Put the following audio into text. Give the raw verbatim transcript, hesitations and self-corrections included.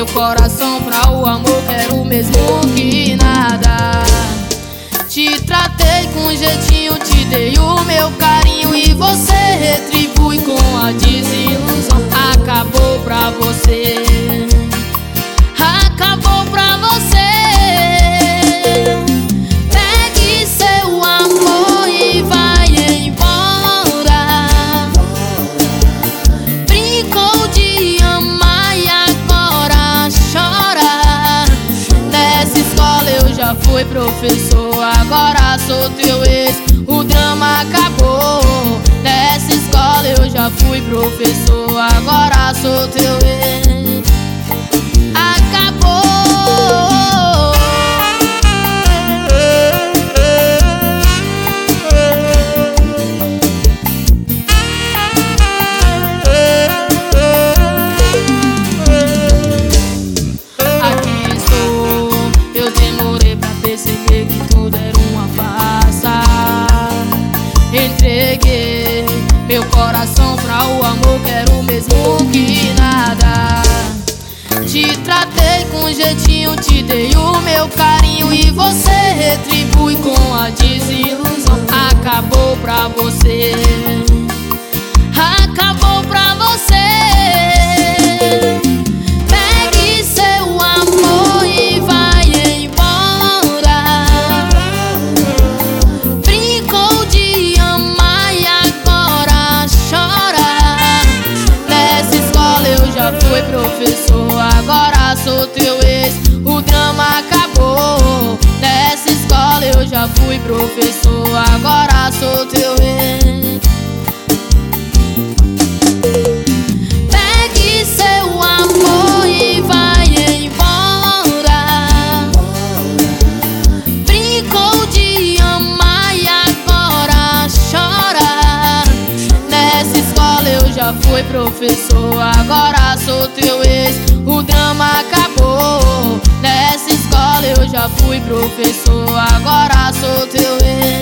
coração pra o amor quero mesmo que nada. Te tratei com jeitinho, te dei o meu carinho e você retribui com a desilusão. Acabou pra você, acabou pra você. Pegue seu amor e vai embora. Brincou de amar e agora chora. Nessa escola eu já fui professor, agora sou teu ex, o drama acabou. Nessa escola eu já fui professor, agora sou teu ex. Acabou. Aqui estou, eu demorei pra perceber que tudo era uma farsa. Entreguei meu coração pra o amor, quero mesmo que nada. Te tratei com jeitinho, te dei o meu carinho e você retribui com a desilusão. Acabou pra você, acabou pra você. Pegue seu amor e vai embora. Brincou de amar e agora chora. Nessa escola eu já fui professor, agora sou teu ex, o drama acabou. Nessa escola eu já fui professor, agora sou teu ex. Pegue seu amor e vai embora. Brincou de amar e agora chora. Nessa escola eu já fui professor, agora sou teu ex, o drama acabou. Nessa escola eu já fui professor, agora sou teu ex.